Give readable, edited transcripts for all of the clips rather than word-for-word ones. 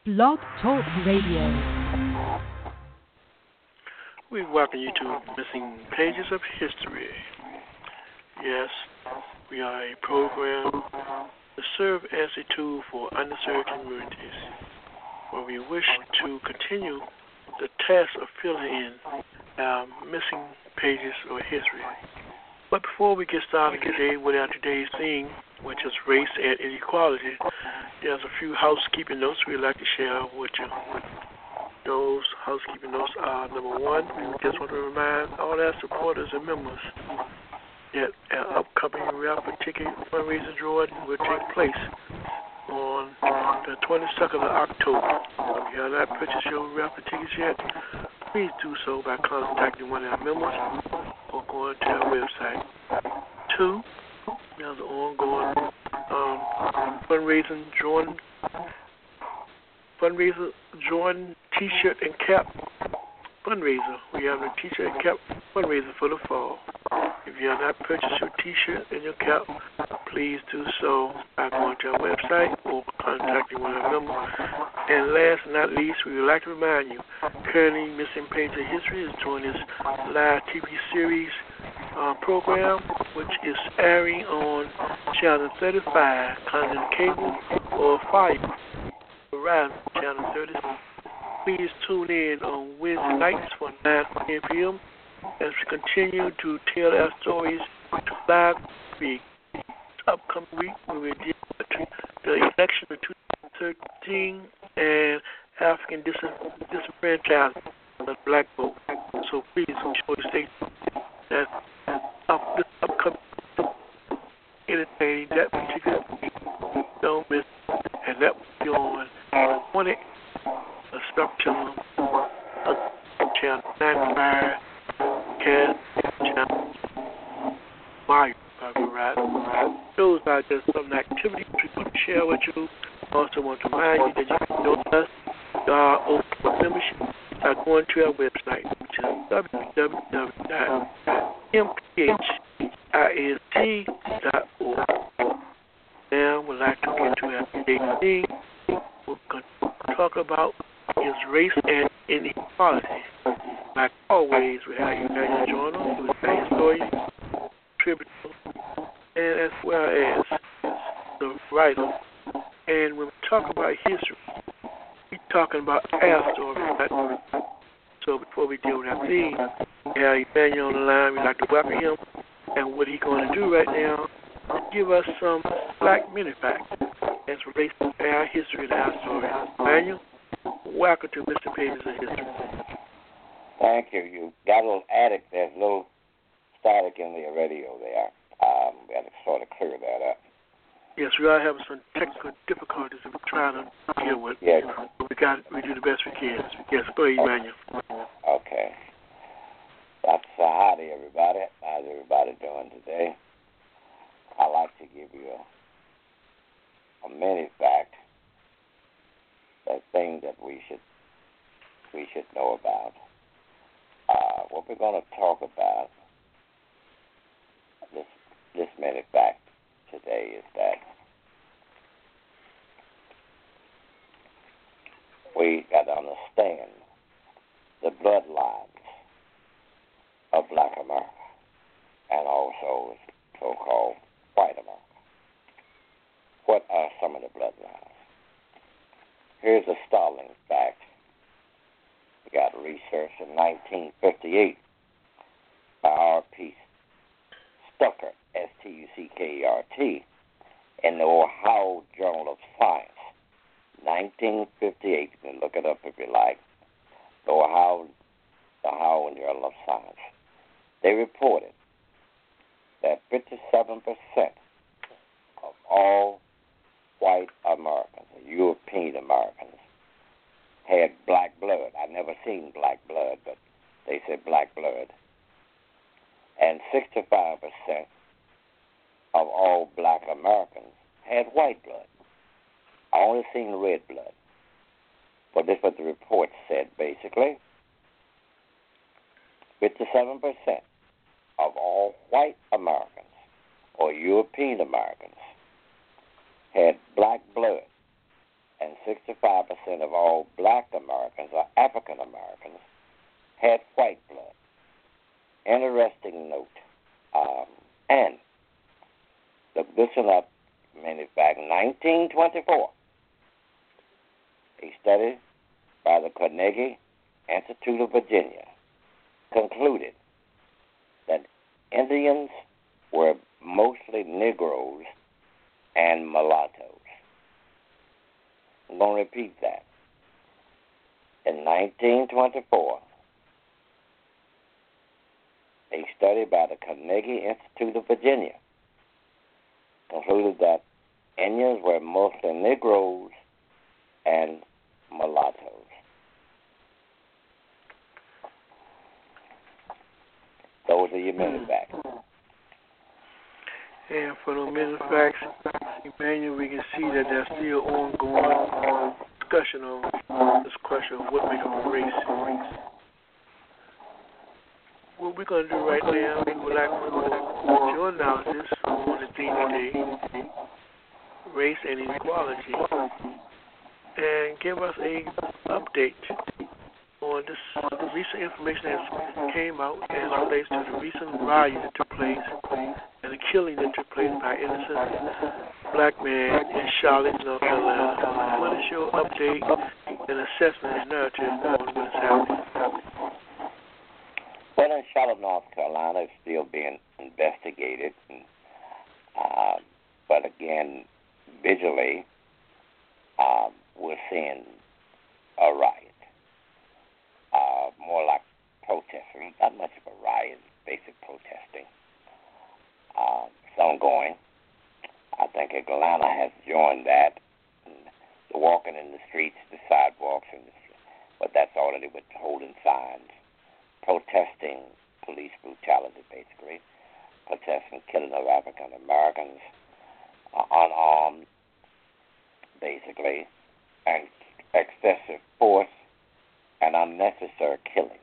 Blog Talk Radio. We welcome you to Missing Pages of History. Yes, we are a program to serve as a tool for underserved communities, where we wish to continue the task of filling in our missing pages of history. But before we get started today with our today's theme, which is race and inequality, there's a few housekeeping notes we'd like to share with you. Those housekeeping notes are, number one, we just want to remind all our supporters and members that our upcoming rapid ticket fundraising drawing will take place on the 22nd of October. If you have not purchased your rapid tickets yet, please do so by contacting one of our members or going to our website. Two, there's an ongoing fundraiser join T-shirt and cap fundraiser. We have a T-shirt and cap fundraiser for the fall. If you have not purchased your T-shirt and your cap, please do so by going to our website or contacting one of our members. And last but not least, we would like to remind you, currently Missing Pages of History is doing this live TV series program, which is airing on Channel 35, Continental Cable, or Fiber, Verizon Channel 30. Please tune in on Wednesday nights from 9 to 10 p.m. as we continue to tell our stories to live week. Upcoming week, we will deal with the election of 2013 and African disenfranchisement of the black vote. So please be sure to stay that this upcoming entertaining that particular week. Don't miss it. And that will be on 20 September Channel 95, Cast Channel Mario by Verizon. Those are just some activities we want to share with you. Also want to remind you that you can join us open for membership by going to our website, which is www.mphisist.org. Now we'd like to get to our today's theme. We're going to talk about is race and inequality. Like always, we have Emmanuel join us, who is a historian, contributor, and as well as the writer. And when we talk about history, we're talking about our story. Right? So before we deal with our theme, we have Emmanuel on the line. We'd like to welcome him and what he's going to do right now to give us some black minute facts as relates to our history and our story. Emmanuel, welcome to Mr. Pages of History. Thank you. You got a little attic. There's a little static in the radio there. We had to sort of clear that up. Yes, we are having some technical difficulties that we're trying to deal with. Yes. But we do the best we can. Yes, go ahead, Emmanuel. Okay. That's howdy, everybody. How's everybody doing today? I'd like to give you a minute fact, a thing that we should know about. What we're going to talk about this minute fact today is that we got to understand the bloodlines of Black America and also so-called white America. What are some of the bloodlines? Here's a startling fact. We got research in 1958 by R.P. Stuckert, Stuckert, in the Ohio Journal of Science, 1958. You can look it up if you like. The Ohio Journal of Science. They reported that 57% of all white Americans, European Americans, had black blood. I've never seen black blood, but they said black blood. And 65% of all black Americans had white blood. I only seen red blood. But this is what the report said, basically. 57% of all white Americans or European Americans had black blood, and 65% of all black Americans or African Americans had white blood. Interesting note. And look this one up, back in 1924. A study by the Carnegie Institute of Virginia concluded that Indians were mostly Negroes and mulattoes. I'm going to repeat that. In 1924, a study by the Carnegie Institute of Virginia concluded that Indians were mostly Negroes and mulattoes. Those are your minute facts. And for the minute facts, Emmanuel, we can see that there's still ongoing discussion on this question of what makes up a race. What we're going to do right now, we would like for your analysis on the theme today, race and inequality, and give us a update on this recent information that came out as it relates to the recent riot that took place and the killing that took place by innocent black man in Charlotte, North Carolina. What is your update and assessment and narrative on what's happening? Well, in Charlotte, North Carolina, it's still being investigated. But again, visually, we're seeing a riot. More like protesting, not much of a riot, basic protesting. It's ongoing. I think Atlanta has joined that. The walking in the streets, the sidewalks, but that's already with holding signs, protesting police brutality, basically, protesting killing of African Americans, unarmed, basically, and excessive force and unnecessary killings.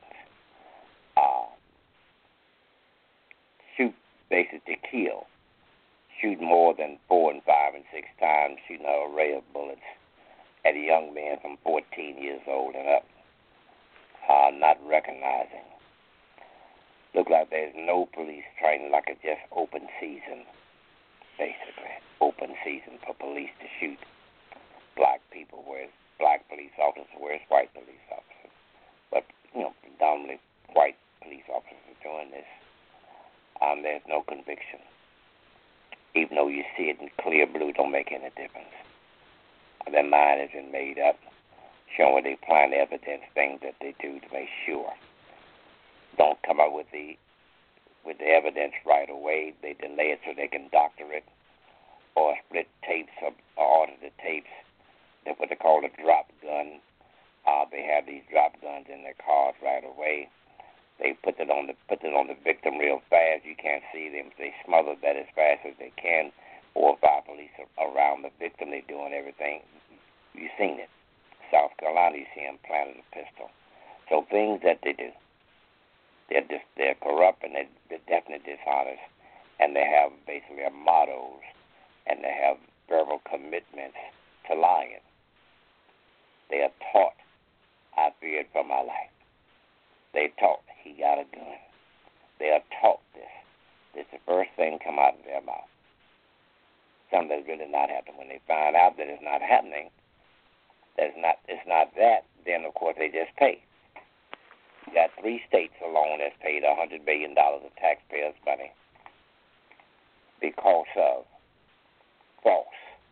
Shoot, basically kill. Shoot more than 4 and 5 and 6 times, shooting an array of bullets at a young man from 14 years old and up, not recognizing. Look like there's no police training, like it's just open season, basically. Open season for police to shoot black people, whereas black police officers, whereas white police officers. But, predominantly white police officers are doing this. There's no conviction. Even though you see it in clear blue, don't make any difference. Their mind has been made up, showing they plan evidence, things that they do to make sure. Don't come up with the evidence right away. They delay it so they can doctor it, or split tapes or order the tapes. That's what they call a drop gun. They have these drop guns in their cars right away. They put it on the victim real fast. You can't see them. They smother that as fast as they can. 4 or 5 police around the victim. They're doing everything. You've seen it. South Carolina, you see them planting a pistol. So things that they do, they're corrupt and they're definitely dishonest, and they have basically mottos, and they have verbal commitments to lying. They are taught, I feared for my life. They taught, he got a gun. They are taught this. This is the first thing come out of their mouth. Something that's really not happening. When they find out that it's not happening, it's not that, then of course they just pay. You got 3 states alone that's paid $100 billion of taxpayers' money because of false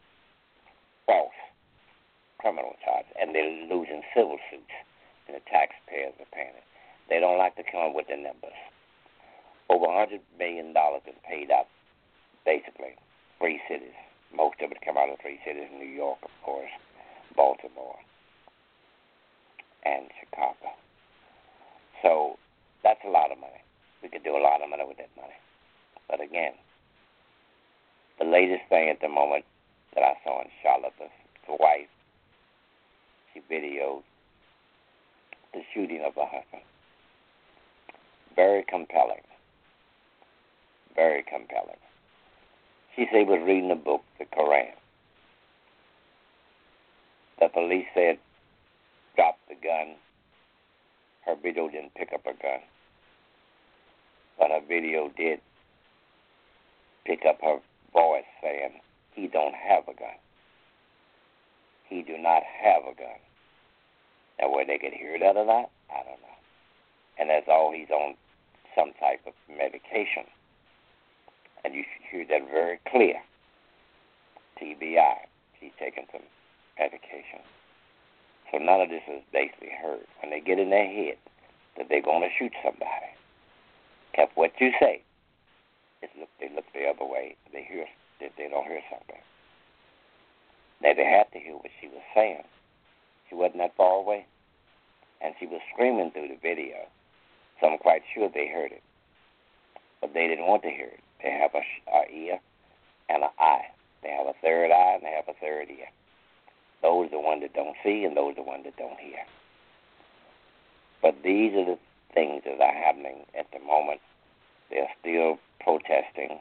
criminal charges, and they're losing civil suits, and the taxpayers are paying it. They don't like to come up with the numbers. Over $100 million been paid out, basically, 3 cities. Most of it come out of 3 cities: New York, of course, Baltimore, and Chicago. So that's a lot of money. We could do a lot of money with that money. But again, the latest thing at the moment that I saw in Charlotte was the wife. She videoed the shooting of her husband. Very compelling. Very compelling. She said he was reading a book, the Quran. The police said dropped the gun. Her video didn't pick up a gun, but her video did pick up her voice saying, "He don't have a gun. He do not have a gun." Now, whether they could hear that or not, I don't know. And that's all, he's on some type of medication. And you should hear that very clear. TBI, he's taking some medication. So none of this is basically heard. When they get in their head that they're going to shoot somebody, if what you say is they look the other way, they don't hear something. Now, they had to hear what she was saying. She wasn't that far away, and she was screaming through the video. So I'm quite sure they heard it, but they didn't want to hear it. They have a ear and an eye. They have a third eye and they have a third ear. Those are the ones that don't see, and those are the ones that don't hear. But these are the things that are happening at the moment. They're still protesting.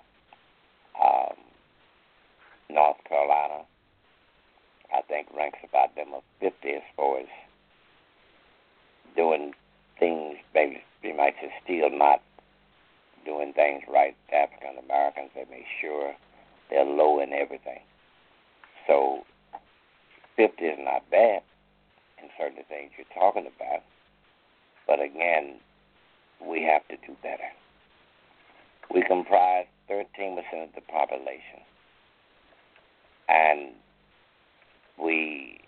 North Carolina, I think, ranks about them of 50 as far as doing things, maybe you might say still not doing things right to African Americans. They make sure they're low in everything. So 50 is not bad in certain things you're talking about. But again, we have to do better. We comprise 13% of the population. And we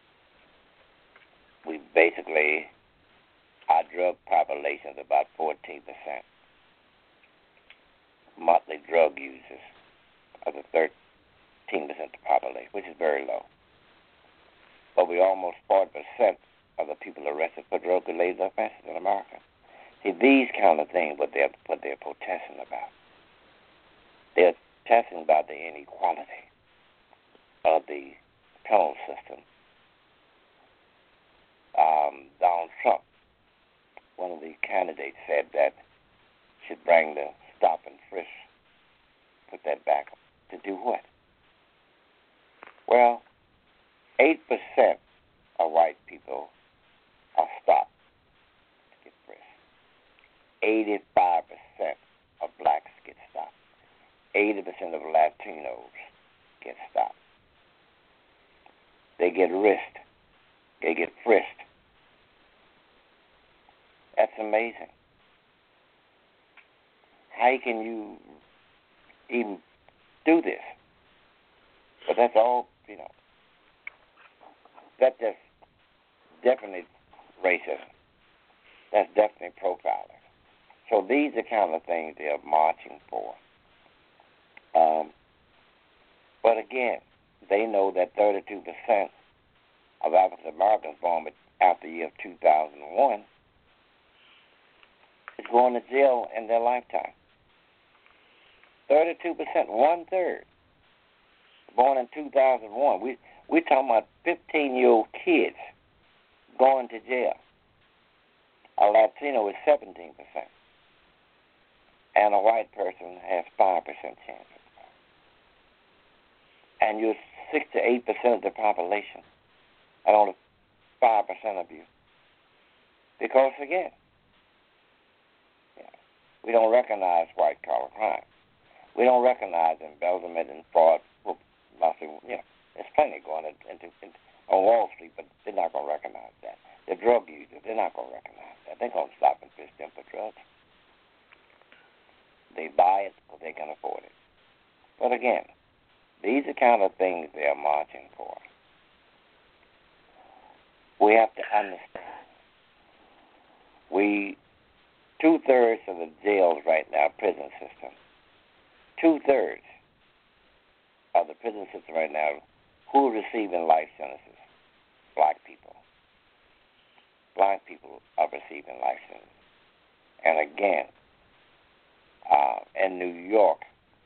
basically, our drug population is about 14%. Monthly drug users of the 13% of the population, which is very low. But we almost 40% of the people arrested for drug-related offenses in America. See, these kind of things, what they're protesting about. They're protesting about the inequality of the penal system. Donald Trump, one of the candidates, said that should bring the stop and frisk, put that back. To do what? Well, 8% of white people are stopped to get frisked. 85% of blacks get stopped. 80% of Latinos get stopped. They get risked. They get frisked. That's amazing. How can you even do this? But that's all, that's just definitely racism. That's definitely profiling. So these are kind of things they're marching for. But again, they know that 32% of African Americans born after the year of 2001 is going to jail in their lifetime. 32%, 1/3, born in 2001. We're talking about 15-year-old kids going to jail. A Latino is 17%, and a white person has 5% chance. And you're 6 to 8% of the population, and only 5% of you. Because again, we don't recognize white-collar crime. We don't recognize embezzlement and fraud. There's plenty going on Wall Street, but they're not going to recognize that. The drug users, they're not going to recognize that. They're going to stop and fish them for drugs. They buy it because they can afford it. But again, these are kind of things they are marching for. We have to understand. 2/3 of the jails right now, prison system. 2/3 of the prison system right now, who are receiving life sentences? Black people. Black people are receiving life sentences. And again, in New York,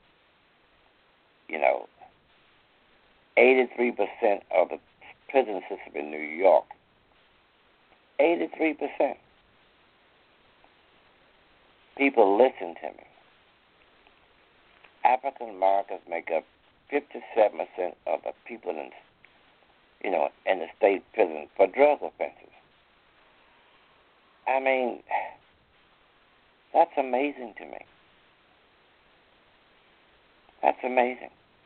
83% of the prison system in New York, 83%. People, listen to me. African Americans make up 57% of the people in in the state prison for drug offenses. I mean, that's amazing to me. That's amazing.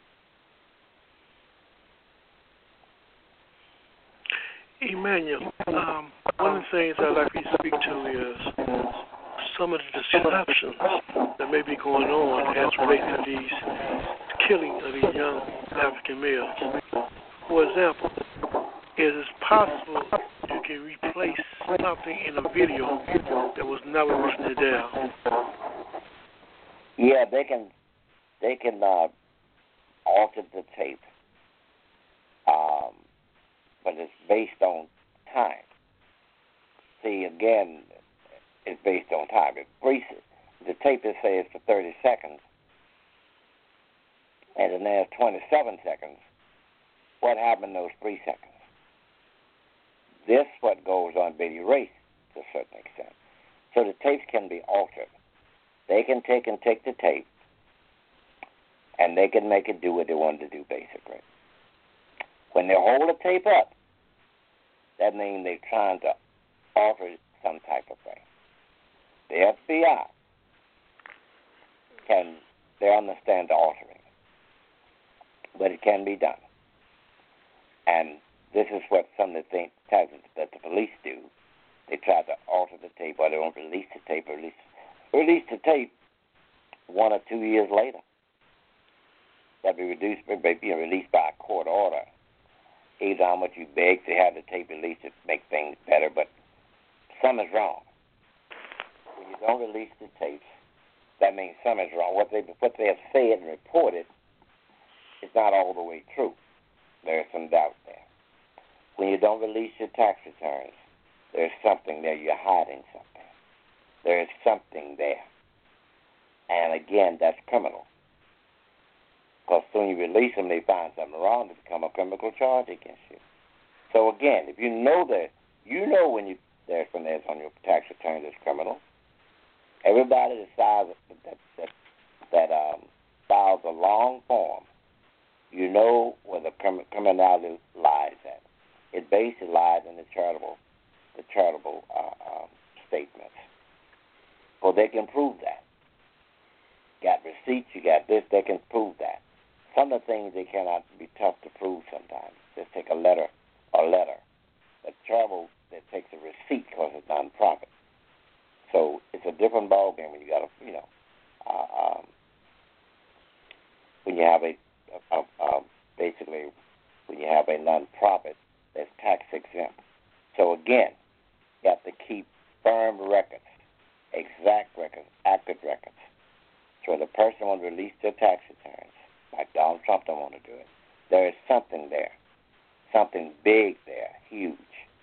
Emmanuel, one of the things I'd like you to speak to is some of the deceptions that may be going on as relates to these killing of these young African males. For example, is it possible you can replace something in a video that was never originally there? Yeah, they can alter the tape, but it's based on time. See, again, it's based on time. If the tape is say it's for 30 seconds, and then there's 27 seconds, what happened in those 3 seconds? This what goes on being erased to a certain extent. So the tapes can be altered. They can take the tape, and they can make it do what they want to do, basically. When they hold the tape up, that means they're trying to alter some type of thing. The FBI they understand the altering, but it can be done. And this is what some of the things that the police do. They try to alter the tape, or they don't release the tape, release the tape 1 or 2 years later. That'd be released by a court order. Either how much you beg to have the tape released to make things better, but something's wrong. When you don't release the tapes, that means something's wrong. What they have said and reported is not all the way true. There's some doubt there. When you don't release your tax returns, there's something there. You're hiding something. There's something there. And again, that's criminal. Because soon you release them, they find something wrong, they become a criminal charge against you. So again, if you know that, when there's something that's on your tax return that's criminal. Everybody that files a long form, you know where the criminality lies at. It basically lies in the charitable statements. Well, they can prove that. Got receipts, you got this, they can prove that. Some of the things they cannot be tough to prove sometimes. Just take a letter. The charitable that takes a receipt because it's non-profit. So it's a different ballgame when you got when you have basically when you have a non-profit that's tax exempt. So again, you have to keep firm records, exact records, accurate records. So when the person wants to release their tax returns, like Donald Trump don't want to do it, there is something there, something big there, huge.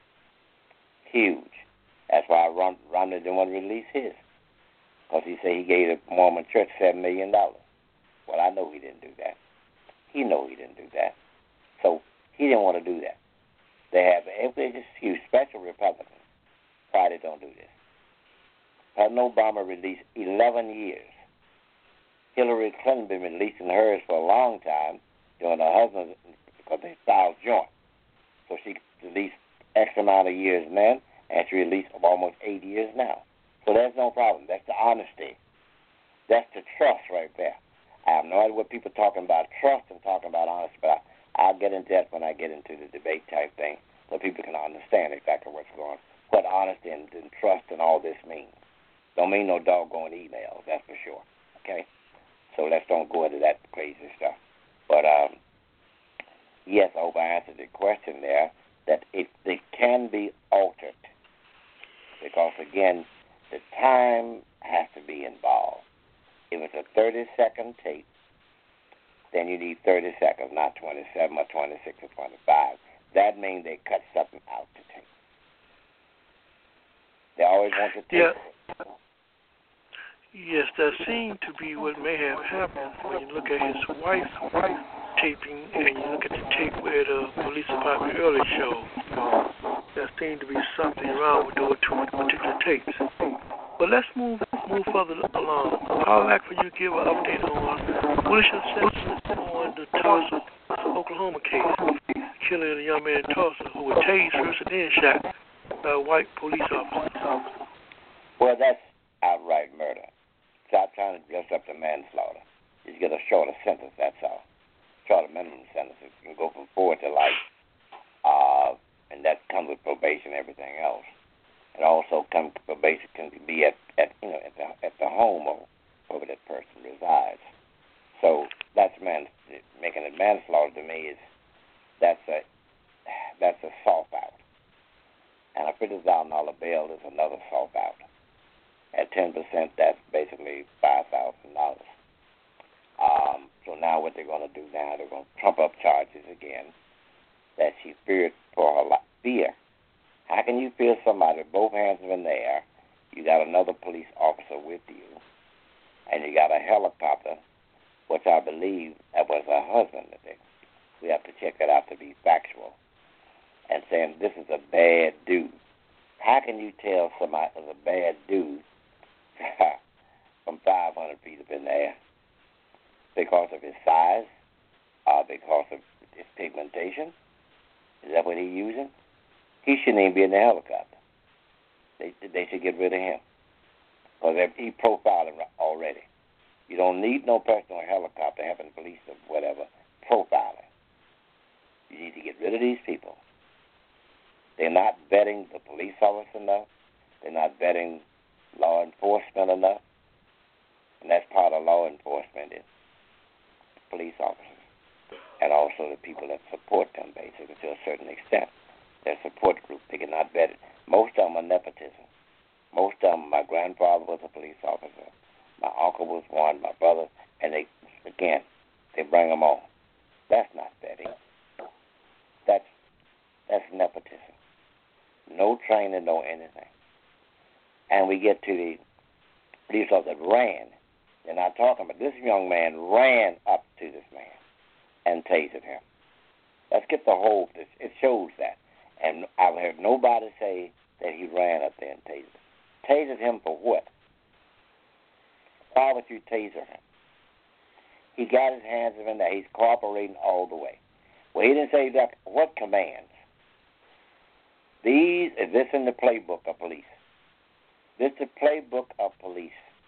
That's why Romney didn't want to release his, because he said he gave the Mormon Church $7 million. Well, I know he didn't do that. He know he didn't do that. So he didn't want to do that. They just use special Republicans. Friday don't do this. President Obama released 11 years. Hillary Clinton been releasing hers for a long time during her husband's, because they filed joint. So she released X amount of years then, and she released almost 8 years now. So there's no problem. That's the honesty. That's the trust right there. I have no idea what people are talking about trust and talking about honesty, but I'll get into that when I get into the debate type thing, so people can understand exactly what's going on, what honesty and trust and all this means. Don't mean no doggone emails, that's for sure. Okay? So let's don't go into that crazy stuff. But yes, I hope I answered the question there, that it can be altered. Because, again, the time has to be involved. If it's a 30-second tape, then you need 30 seconds, not 27 or 26 or 25. That means they cut something out to tape. They always want to tape. Yeah. Yes, that seemed to be what may have happened when you look at his wife taping and you look at the tape where the police department earlier showed. There seemed to be something wrong with those two particular tapes. But let's move further along. I'd like for you to give an update on what is your assessment on the Tulsa, Oklahoma case, killing of a young man in Tulsa who was tased first and then shot by a white police officer. Well, that's outright murder. Stop trying to dress up to manslaughter. You get a shorter sentence, that's all. Shorter minimum sentence. You can go from 4 to life, and that comes with probation and everything else. It also comes probation can be at the home or wherever that person resides. So that's making it manslaughter to me is that's a soft out, and a $50,000 bail is another soft out. At 10%, that's basically $5,000. So now what they're going to do now, they're going to trump up charges again that she feared for her life. Fear. How can you fear somebody with both hands in the air? You got another police officer with you, and you got a helicopter, which I believe that was her husband. We have to check that out to be factual. And saying this is a bad dude. How can you tell somebody is a bad dude from 500 feet up in the air? Because of his size? Because of his pigmentation? Is that what he's using? He shouldn't even be in the helicopter. They should get rid of him. Because he's profiling already. You don't need no person on a helicopter having police or whatever profiling. You need to get rid of these people. They're not vetting the police officer enough. They're not vetting law enforcement enough. And that's part of law enforcement is police officers. And also the people that support them, basically, to a certain extent. Their support group, they get not vetted. Most of them are nepotism. Most of them, my grandfather was a police officer. My uncle was one, my brother, and they bring them on. That's not vetting. That's nepotism. No training, no anything. And we get to the police officer that ran. They're not talking about this young man ran up to this man and tasered him. Let's get the whole. It shows that. And I've heard nobody say that he ran up there and tasered him. Tasered him for what? Why would you taser him? He got his hands in there. He's cooperating all the way. Well, he didn't say that. What commands? Is this in the playbook of police? This is the playbook of police.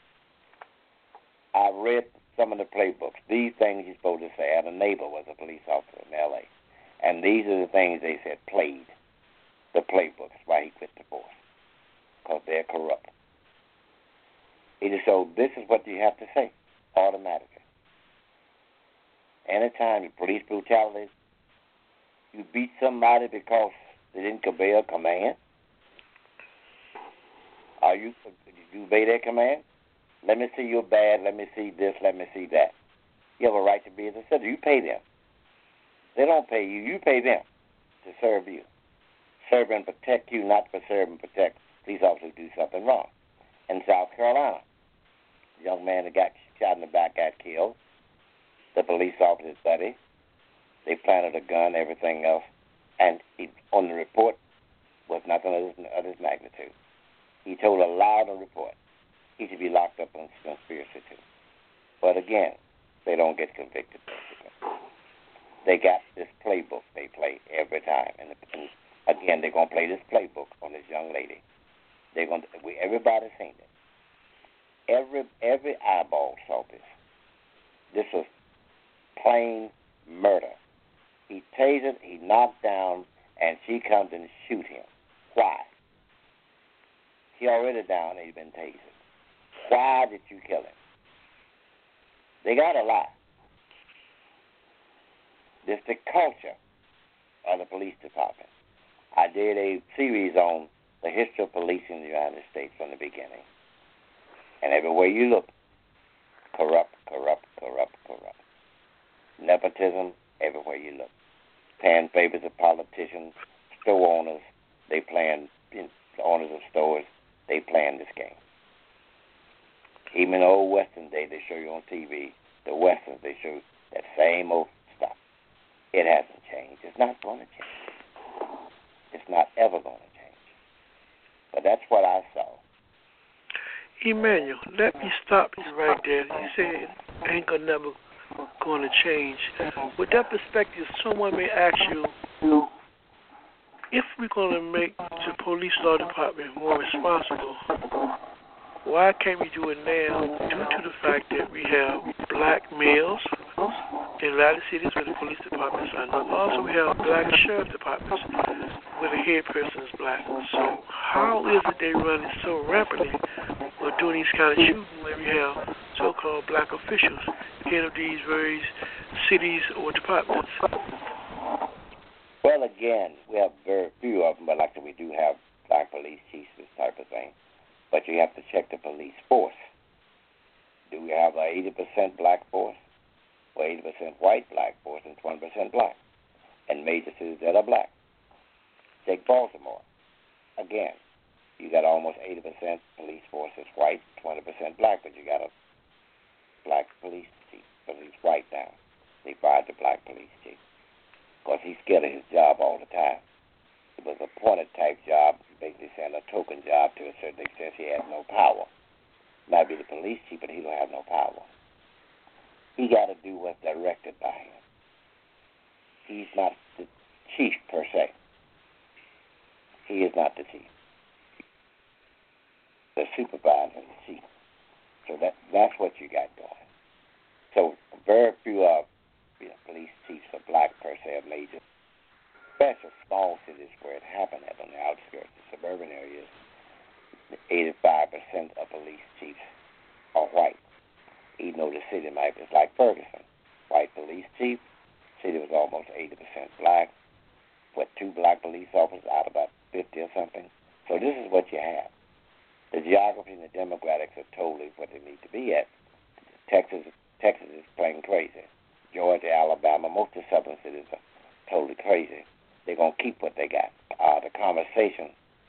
I've read some of the playbooks. These things you're supposed to say. I had a neighbor was a police officer in L.A., and these are the things they said played. The playbooks, why he quit the force. Because they're corrupt. He just so this is what you have to say automatically. Anytime you police brutality, you beat somebody because they didn't obey a command. Did you obey their command? Let me see your badge, let me see this, let me see that. You have a right to be a citizen. You pay them. They don't pay you, you pay them to serve you. Serve and protect you, not for serve and protect police officers who do something wrong. In South Carolina, the young man that got shot in the back got killed. The police officer's buddy. They planted a gun, everything else. And on the report was nothing of his magnitude. He told a lie on the report. He should be locked up on conspiracy too. But again, they don't get convicted. They got this playbook they play every time. And again, they're going to play this playbook on this young lady. Everybody's seen it. Every eyeball saw this. This was plain murder. He tasered, he knocked down, and she comes and shoot him. Why? He already down and he's been tasered. Why did you kill him? They got a lie. This is the culture of the police department. I did a series on the history of policing in the United States from the beginning. And everywhere you look, corrupt. Nepotism, everywhere you look. Paying favors of politicians, store owners, they playing, the owners of stores, they playing this game. Even in the old Western day, they show you on TV, the Westerns, they show that same old stuff. It hasn't changed. It's not going to change. It's not ever going to change. But that's what I saw. Emmanuel, let me stop you right there. You said ain't never going to change. With that perspective, someone may ask you, if we're going to make the police law department more responsible, why can't we do it now due to the fact that we have black males in a lot of cities where the police departments are not? Also, we have black sheriff departments where the head person is black. So how is it they run it so rapidly or doing these kind of shootings where we have so-called black officials head of these various cities or departments? Well, again, we have very few of them, but like we do have black police chiefs, this type of thing. But you have to check the police force. Do we have an 80% black force, or 80% white black force, and 20% black? And major cities that are black. Take Baltimore. Again, you got almost 80% police force is white, 20% black, but you got a black police chief, police white now. They fired the black police chief. Because he's scared of his job all the time. It was a appointed type job, basically saying a token job to a certain extent. He has no power. Might be the police chief, but he don't have no power. He got to do what's directed by him. He's not the chief per se. He is not the chief. The supervisor is the chief. So that's what you got going. So very few police chiefs are black per se, are major. Especially small cities where it happened at on the outskirts, the suburban areas, 85% of police chiefs are white. Even though the city might be like Ferguson, white police chief, city was almost 80% black, with 2 black police officers out of about 50 or something. So this is what you have. The geography and the demographics are totally what they need to be at. Texas is plain crazy. Georgia, Alabama, most of the southern cities are totally crazy. They're going to keep what they got. The conversation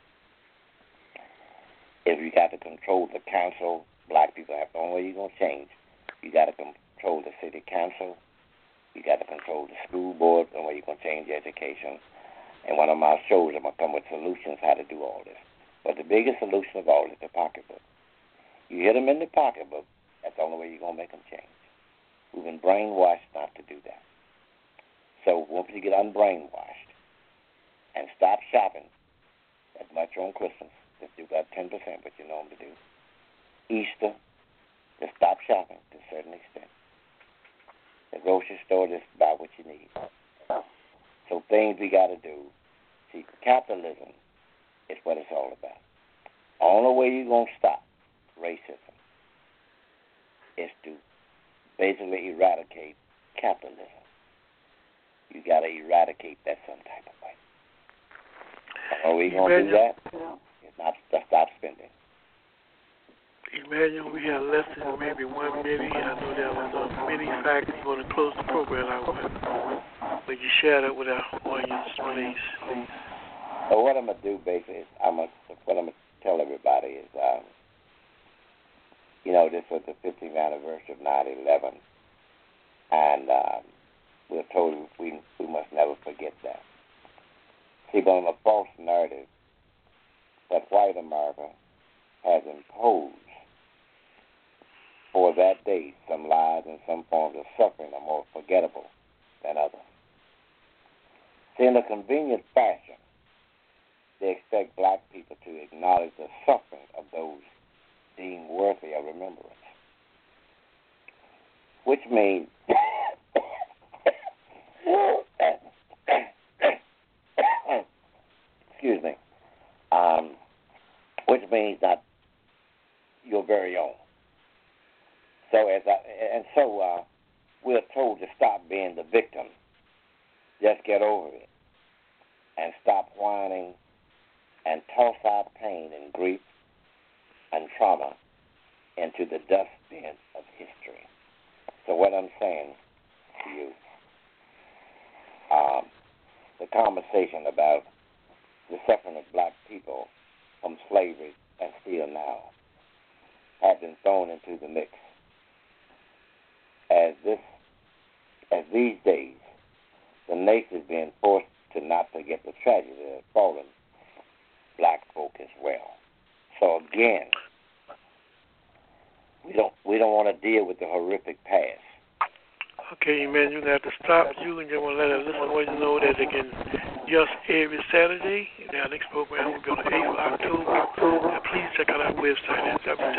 is you got to control the council. Black people have the only way you're going to change. You got to control the city council. You got to control the school board, the way you're going to change education. And one of my shows, I'm going to come with solutions how to do all this. But the biggest solution of all is the pocketbook. You hit them in the pocketbook, that's the only way you're going to make them change. We've been brainwashed not to do that. So once you get unbrainwashed and stop shopping as much on Christmas, just do about 10% what you normally do. Easter, just stop shopping to a certain extent. The grocery store, just buy what you need. So things we got to do. See, capitalism is what it's all about. The only way you're going to stop racism is to basically eradicate capitalism. You got to eradicate that some type of way. Are we going to do that? It's not to stop spending. Emmanuel, we have less than maybe 1 minute. I know there was a many factors. You're going to close the program out with. Would you share that with our audience, please? So what I'm going to do, basically, is what I'm going to tell everybody is, this was the 50th anniversary of 9/11, and we're told we must never forget that. See, but on a false narrative that white America has imposed for that day, some lies and some forms of suffering are more forgettable than others. See, in a convenient fashion, they expect black people to acknowledge the suffering of those deemed worthy of remembrance, which means excuse me, which means that your very own. So we're told to stop being the victim, just get over it, and stop whining and toss our pain and grief and trauma into the dustbin of history. So what I'm saying to you, the conversation about the suffering of black people from slavery and still now have been thrown into the mix. As these days, the nation is being forced to not forget the tragedy that has fallen black folk as well. So again, we don't want to deal with the horrific past. Okay, man, you're going to have to stop you and you want to let our listeners know that they can just every Saturday. Our next program will be on the 8th of October. And please check out our website at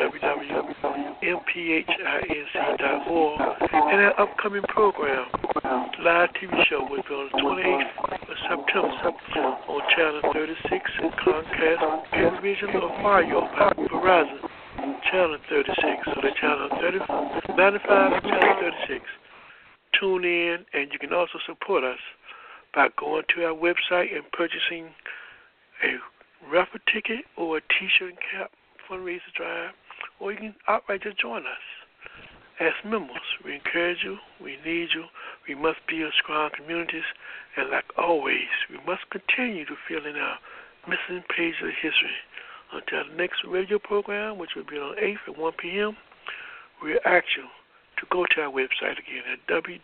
www.mphinc.org. And our upcoming program, live TV show, will be on the 28th of September on Channel 36 and Comcast Television or Fire by Verizon. Channel 36. So the channel 95 and channel 36. Tune in, and you can also support us by going to our website and purchasing a raffle ticket or a T-shirt and cap fundraiser drive, or you can outright just join us as members. We encourage you. We need you. We must build strong communities, and like always, we must continue to fill in our missing pages of history. Until the next radio program, which will be on 8th at 1 p.m., we ask you to go to our website again at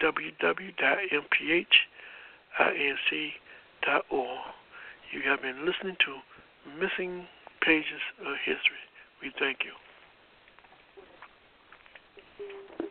www.mphinc.org. You have been listening to Missing Pages of History. We thank you.